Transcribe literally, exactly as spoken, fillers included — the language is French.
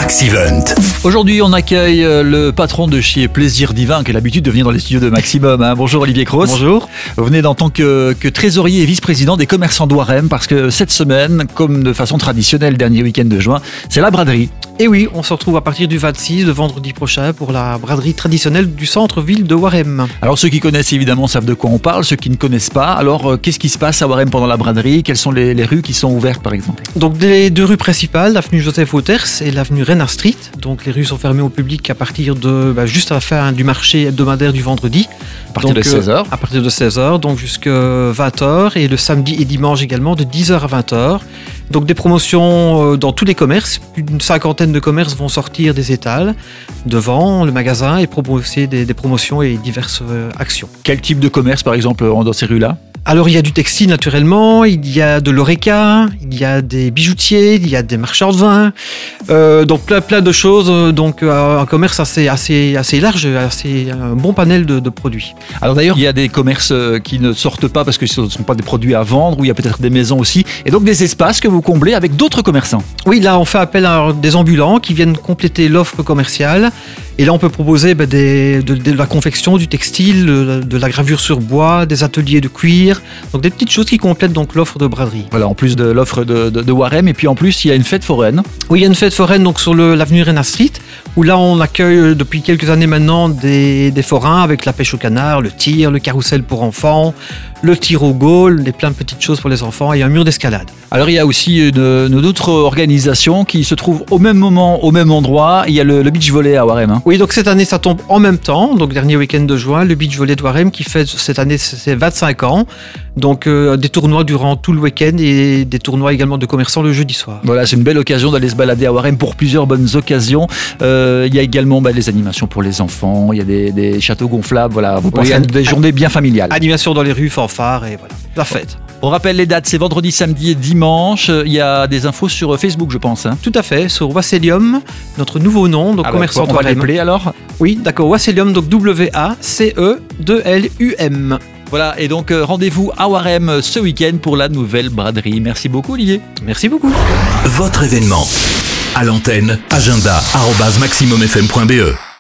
Maxivent. Aujourd'hui, on accueille le patron de chez Plaisir Divin, qui a l'habitude de venir dans les studios de Maximum. Hein. Bonjour Olivier Cros. Bonjour. Vous venez en tant que, que trésorier et vice-président des commerçants de Waremme, parce que cette semaine, comme de façon traditionnelle, dernier week-end de juin, c'est la braderie. Et oui, on se retrouve à partir du vingt-six, de vendredi prochain, pour la braderie traditionnelle du centre-ville de Waremme. Alors ceux qui connaissent évidemment savent de quoi on parle, ceux qui ne connaissent pas, alors euh, qu'est-ce qui se passe à Waremme pendant la braderie? Quelles sont les, les rues qui sont ouvertes par exemple? Donc les deux rues principales, l'avenue Joseph Wauters et l'avenue Renard Street. Donc les rues sont fermées au public à partir de bah, juste à la fin du marché hebdomadaire du vendredi. À partir donc, de seize heures. Euh, à partir de seize heures, donc jusqu'à vingt heures, et le samedi et dimanche également de dix heures à vingt heures. Donc des promotions euh, dans tous les commerces, plus d'une cinquantaine de commerces vont sortir des étals devant le magasin et proposer des, des promotions et diverses euh, actions. Quel type de commerce par exemple dans ces rues-là? Alors il y a du textile naturellement, il y a de l'oreca, il y a des bijoutiers, il y a des marchands de vin, euh, donc plein, plein de choses, donc euh, un commerce assez, assez, assez large, assez, un bon panel de, de produits. Alors d'ailleurs, il y a des commerces qui ne sortent pas parce que ce ne sont pas des produits à vendre, ou il y a peut-être des maisons aussi, et donc des espaces que vous comblez avec d'autres commerçants. Oui, là on fait appel à des ambulants qui viennent compléter l'offre commerciale. Et là, on peut proposer bah, des, de, de la confection, du textile, de, de la gravure sur bois, des ateliers de cuir, donc des petites choses qui complètent donc l'offre de braderie. Voilà, en plus de l'offre de, de, de Waremme, et puis en plus, il y a une fête foraine. Oui, il y a une fête foraine donc sur le, l'avenue Renard Street, où là, on accueille depuis quelques années maintenant des, des forains avec la pêche au canard, le tir, le carrousel pour enfants, le tir au goal, des plein de petites choses pour les enfants et un mur d'escalade. Alors il y a aussi une, une autre organisation qui se trouve au même moment, au même endroit. Il y a le, le beach volley à Waremme. Hein. Oui, donc cette année ça tombe en même temps, donc dernier week-end de juin, le beach volley de Waremme qui fait cette année ses vingt-cinq ans. Donc euh, des tournois durant tout le week-end et des tournois également de commerçants le jeudi soir. Voilà, c'est une belle occasion d'aller se balader à Waremme pour plusieurs bonnes occasions. Euh, il y a également bah, les animations pour les enfants, il y a des, des châteaux gonflables. Voilà, vous pensez oui, à des journées bien familiales. Animation dans les rues, fanfare et voilà, la fête. On rappelle les dates, c'est vendredi, samedi et dimanche. Il y a des infos sur Facebook, je pense. Hein. Tout à fait, sur Wasselium, notre nouveau nom, donc alors, commerçant on va l'appeler alors. Oui, d'accord, Wasselium, donc W A C E deux L U M. Voilà, et donc euh, rendez-vous à Waremme ce week-end pour la nouvelle braderie. Merci beaucoup Olivier. Merci beaucoup. Votre événement. À l'antenne, agenda arobase maximum f m point b e.